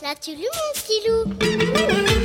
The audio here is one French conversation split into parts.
L'as-tu lu, mon petit loup?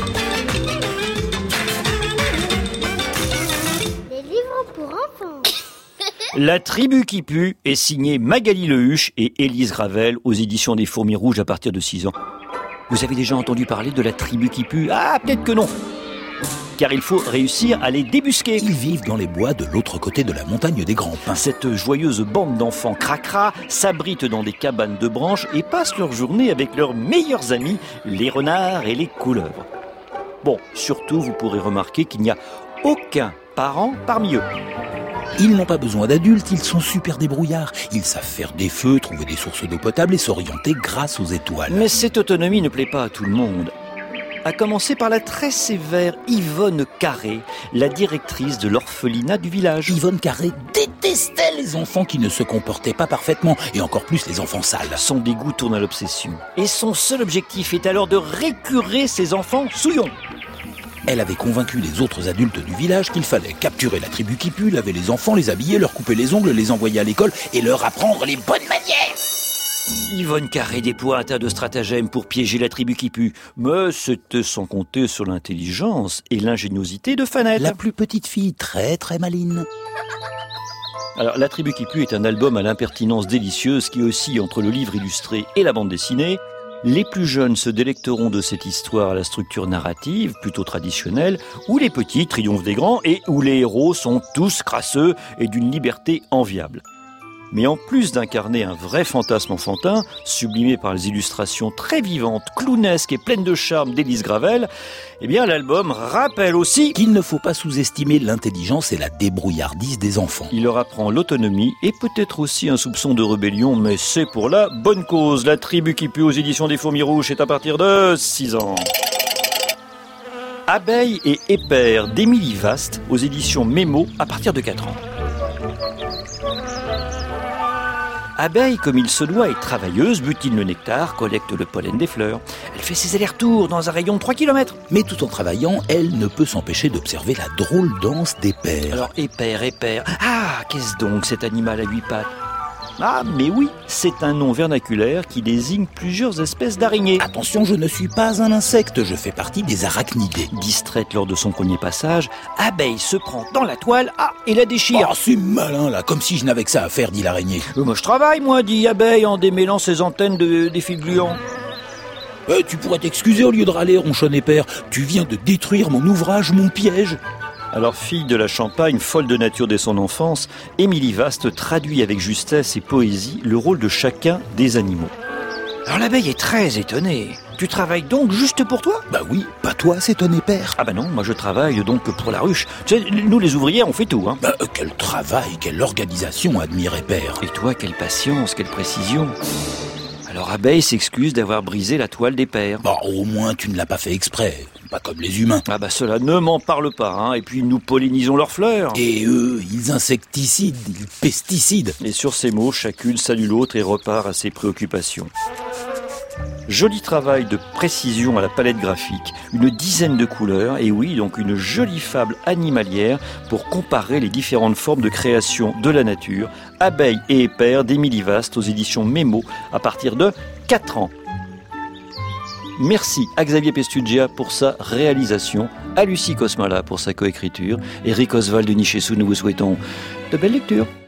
Les livres pour enfants. La tribu qui pue est signée Magali Lehuche et Élise Gravel aux éditions des Fourmis Rouges à partir de 6 ans. Vous avez déjà entendu parler de la tribu qui pue? Ah, peut-être que non. Car il faut réussir à les débusquer. Ils vivent dans les bois de l'autre côté de la montagne des Grands Pins. Cette joyeuse bande d'enfants cracra s'abrite dans des cabanes de branches et passe leur journée avec leurs meilleurs amis, les renards et les couleuvres. Bon, surtout, vous pourrez remarquer qu'il n'y a aucun parent parmi eux. Ils n'ont pas besoin d'adultes, ils sont super débrouillards. Ils savent faire des feux, trouver des sources d'eau potable et s'orienter grâce aux étoiles. Mais cette autonomie ne plaît pas à tout le monde. À commencer par la très sévère Yvonne Carré, la directrice de l'orphelinat du village. Yvonne Carré détestait les enfants qui ne se comportaient pas parfaitement, et encore plus les enfants sales. Son dégoût tourne à l'obsession. Et son seul objectif est alors de récurer ses enfants souillons. Elle avait convaincu les autres adultes du village qu'il fallait capturer la tribu qui pue, laver les enfants, les habiller, leur couper les ongles, les envoyer à l'école et leur apprendre les bonnes manières. Yvonne Carré déploie un tas de stratagèmes pour piéger la tribu qui pue. Mais c'était sans compter sur l'intelligence et l'ingéniosité de Fanette. La plus petite fille, très très maline. Alors, La tribu qui pue est un album à l'impertinence délicieuse qui oscille entre le livre illustré et la bande dessinée. Les plus jeunes se délecteront de cette histoire à la structure narrative, plutôt traditionnelle, où les petits triomphent des grands et où les héros sont tous crasseux et d'une liberté enviable. Mais en plus d'incarner un vrai fantasme enfantin, sublimé par les illustrations très vivantes, clownesques et pleines de charme d'Élise Gravel, eh bien l'album rappelle aussi qu'il ne faut pas sous-estimer l'intelligence et la débrouillardise des enfants. Il leur apprend l'autonomie et peut-être aussi un soupçon de rébellion, mais c'est pour la bonne cause. La tribu qui pue aux éditions des Fourmis Rouges est à partir de 6 ans. Abeille et Épère d'Émilie Vaste aux éditions Mémo à partir de 4 ans. Abeille, comme il se doit, est travailleuse, butine le nectar, collecte le pollen des fleurs. Elle fait ses allers-retours dans un rayon de 3 km. Mais tout en travaillant, elle ne peut s'empêcher d'observer la drôle danse d'Épère. Alors, Épère. Ah, qu'est-ce donc cet animal à 8 pattes? Ah, mais oui, c'est un nom vernaculaire qui désigne plusieurs espèces d'araignées. Attention, je ne suis pas un insecte, je fais partie des arachnidés. Distraite lors de son premier passage, Abeille se prend dans la toile, et la déchire. Oh, c'est malin là, comme si je n'avais que ça à faire, dit l'araignée. Moi je travaille, dit Abeille en démêlant ses antennes des fils gluants. Tu pourrais t'excuser au lieu de râler, ronchonne Épère. Tu viens de détruire mon ouvrage, mon piège. Alors, fille de la Champagne, folle de nature dès son enfance, Émilie Vaste traduit avec justesse et poésie le rôle de chacun des animaux. Alors l'abeille est très étonnée. Tu travailles donc juste pour toi? Bah oui, pas toi, c'est ton Épère. Ah bah non, moi je travaille donc pour la ruche. Tu sais, nous les ouvriers, on fait tout, hein. Quel travail, quelle organisation, admire Épère. Et toi, quelle patience, quelle précision. Alors Abeille s'excuse d'avoir brisé la toile d'Épère. Au moins tu ne l'as pas fait exprès, pas comme les humains. Ah bah cela ne m'en parle pas, hein. Et puis nous pollinisons leurs fleurs. Et eux, ils insecticident, ils pesticident. Et sur ces mots, chacune salue l'autre et repart à ses préoccupations. Joli travail de précision à la palette graphique, une dizaine de couleurs, et oui, donc une jolie fable animalière pour comparer les différentes formes de création de la nature. Abeille et Épère d'Émilie Vaste aux éditions Mémo à partir de 4 ans. Merci à Xavier Pestugia pour sa réalisation, à Lucie Cosmala pour sa coécriture, et Eric Oswald de Nichessou, nous vous souhaitons de belles lectures.